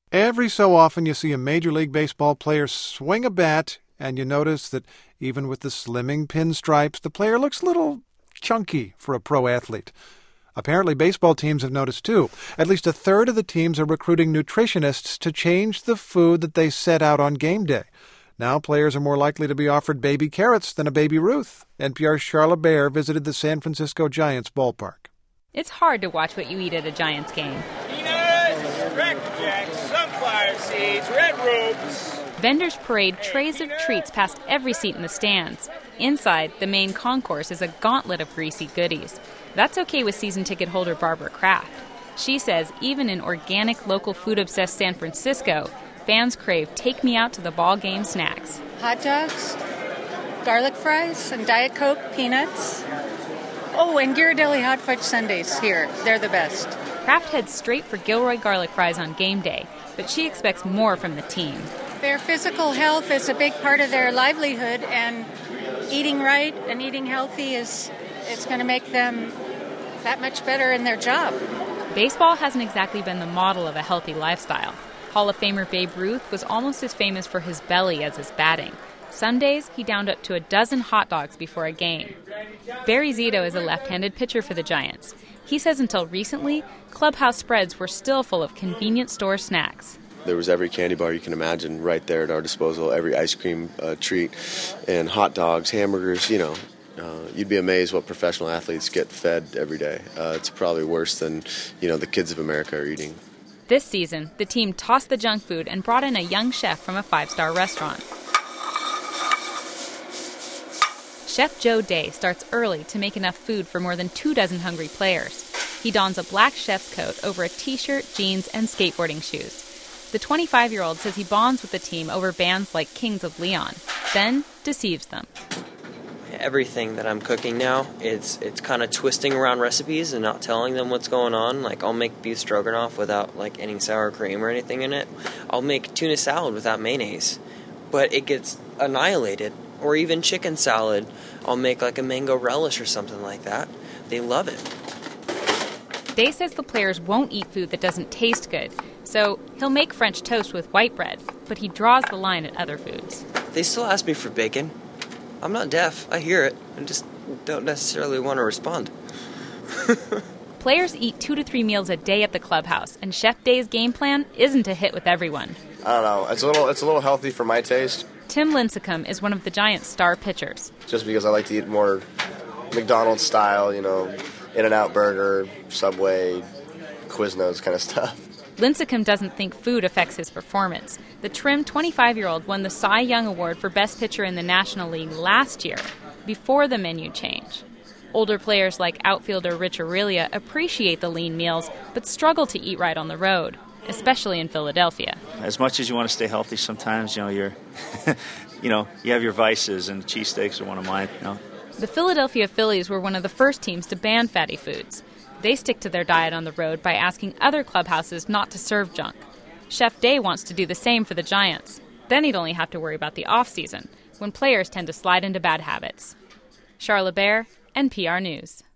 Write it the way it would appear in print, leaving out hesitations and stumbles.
Every so often you see a Major League Baseball player swing a bat, and you notice that even with the slimming pinstripes, the player looks a little chunky for a pro athlete. Apparently, baseball teams have noticed too. At least a third of the teams are recruiting nutritionists to change the food that they set out on game day. Now players are more likely to be offered baby carrots than a baby Ruth. NPR's Charla Bair visited the San Francisco Giants ballpark. It's hard to watch what you eat at a Giants game. Peanuts, Cracker Jacks, sunflower seeds, red roots. Vendors parade trays of treats past every seat in the stands. Inside, the main concourse is a gauntlet of greasy goodies. That's okay with season ticket holder Barbara Kraft. She says even in organic, local food-obsessed San Francisco, fans crave take-me-out-to-the-ball-game snacks. Hot dogs, garlic fries, and Diet Coke, peanuts. Oh, and Ghirardelli hot fudge sundaes here. They're the best. Kraft heads straight for Gilroy garlic fries on game day, but she expects more from the team. Their physical health is a big part of their livelihood, and eating right and eating healthy is going to make them that much better in their job. Baseball hasn't exactly been the model of a healthy lifestyle. Hall of Famer Babe Ruth was almost as famous for his belly as his batting. Some days, he downed up to a dozen hot dogs before a game. Barry Zito is a left-handed pitcher for the Giants. He says until recently, clubhouse spreads were still full of convenience store snacks. There was every candy bar you can imagine right there at our disposal, every ice cream treat, and hot dogs, hamburgers, you'd be amazed what professional athletes get fed every day. It's probably worse than, the kids of America are eating. This season, the team tossed the junk food and brought in a young chef from a 5-star restaurant. Chef Joe Day starts early to make enough food for more than 24 hungry players. He dons a black chef's coat over a t-shirt, jeans, and skateboarding shoes. The 25-year-old says he bonds with the team over bands like Kings of Leon, then deceives them. Everything that I'm cooking now, it's kind of twisting around recipes and not telling them what's going on. Like, I'll make beef stroganoff without, any sour cream or anything in it. I'll make tuna salad without mayonnaise, but it gets annihilated. Or even chicken salad, I'll make, a mango relish or something like that. They love it. Day says the players won't eat food that doesn't taste good, so he'll make French toast with white bread, but he draws the line at other foods. They still ask me for bacon. I'm not deaf. I hear it. I just don't necessarily want to respond. Players eat 2 to 3 meals a day at the clubhouse, and Chef Day's game plan isn't a hit with everyone. I don't know. It's a little healthy for my taste. Tim Lincecum is one of the Giants' star pitchers. Just because I like to eat more McDonald's style, In-N-Out Burger, Subway, Quiznos kind of stuff. Lincecum doesn't think food affects his performance. The trim 25-year-old won the Cy Young Award for Best Pitcher in the National League last year, before the menu change. Older players like outfielder Rich Aurelia appreciate the lean meals, but struggle to eat right on the road, especially in Philadelphia. As much as you want to stay healthy, sometimes, you're, you have your vices, and cheesesteaks are one of mine, The Philadelphia Phillies were one of the first teams to ban fatty foods. They stick to their diet on the road by asking other clubhouses not to serve junk. Chef Day wants to do the same for the Giants. Then he'd only have to worry about the off-season, when players tend to slide into bad habits. Charla Bair, NPR News.